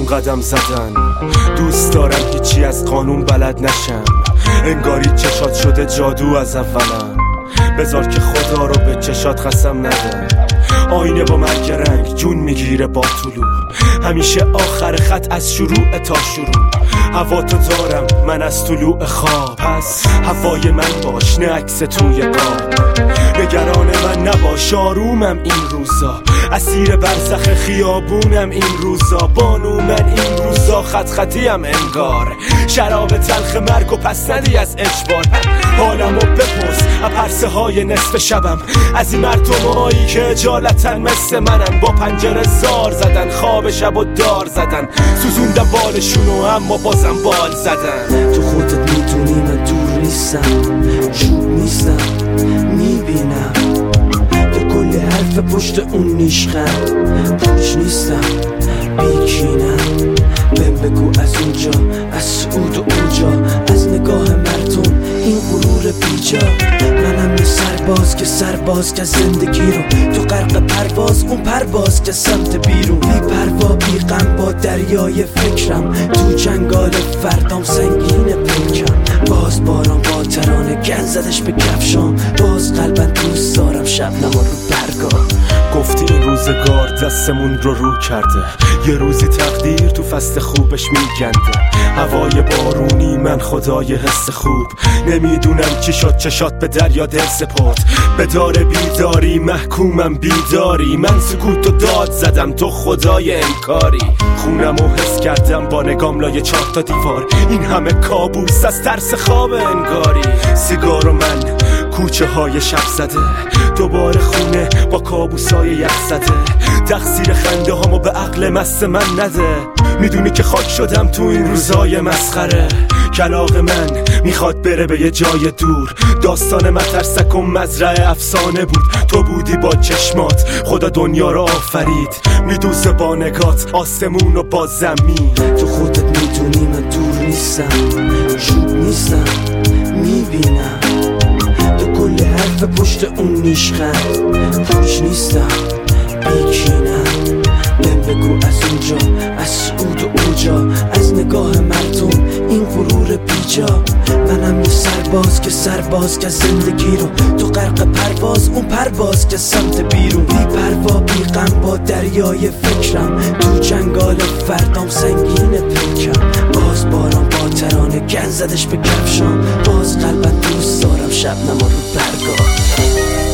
قدم زدن. دوست دارم هیچی از قانون بلد نشم، انگاری چشات شده جادو از اولم. بذار که خدا رو به چشات قسم ندم. آینه با مرگ رنگ جون میگیره با طلوع، همیشه آخر خط از شروع تا شروع. هوا تو دارم من از طلوع خواب، پس هوای من باش نه عکس توی قاب. نگران من نباش آرومم این روزا، اسیر برزخ خیابونم این روزا. بانو من این روزا خط خطیم انگار، شراب تلخ مرگ و پس ندی از اجبار. حالمو بپرس پرسه های نصف شبم، از این مردمایی که اجالتن مثل منن. با پنجره زار زدن، خواب شب و دار زدن، سوزوندم بالشونو اما بازم بال زدن. تو خودت میدونی من دور نیستم، چوب نیستم، میبینم تو کل حرف پشت اون نیشخم. پوچ نیستم، بیکینم، بهم بگو از اونجا، از سعود و اونجا، از نگاه مردم این غرور بیجا. منم یه سرباز که سرباز که زندگی رو تو غرق پرواز، اون پرواز که سمت بیرون. بی پروا بی غم با دریای فکرم، تو جنگال فردام سنگین پیکم. باز باران با ترانه گن زدش به کفشام، باز قلبم دوست دارم شبنم رو برگاه. گفتی این روزگار دستمون رو کرده، یه روزی تقدیر تو فصل خوبش میگنده. هوای بارونی من خدای حس خوب، نمیدونم چی شد چشات به دریا دل سپرد. به دار بیداری محکومم بیداری، من سکوت و داد زدم تو خدای انکاری. خونمو حس کردم با نگام لای 4 تا دیوار، این همه کابوس از ترس خواب انگاری. سیگار و من کوچه های شب زده، دوباره خونه با کابوسای یخ زده. تقصیر خنده هامو به عقل مست من نده، میدونی که خاک شدم تو این روزای مسخره. کلاغ من میخواد بره به یه جای دور، داستان مترسک و مزرعه افسانه بود. تو بودی با چشمات خدا دنیا رو آفرید، میدوزه با نگات آسمون و با زمین. تو خودت میدونی من دور نیستم، چوب نیستم، میبینم تو کل حرف پشت اون نیشخم. پوچ نیستم، بیکینم، بهم بگو از اونجا، از سعود و اونجا، از نگاه مردم این غرور بیجا. منم یه سرباز که سرباز که زندگی رو تو غرق پرواز، اون پرواز که سمت بیرون. بی پروا بی غم با دریای فکرم، تو جنگال فردام سنگین پیکم. باز باران با ترانه گن زدش به کفشام، باز قلبم دوست دارم شبنم رو برگاه.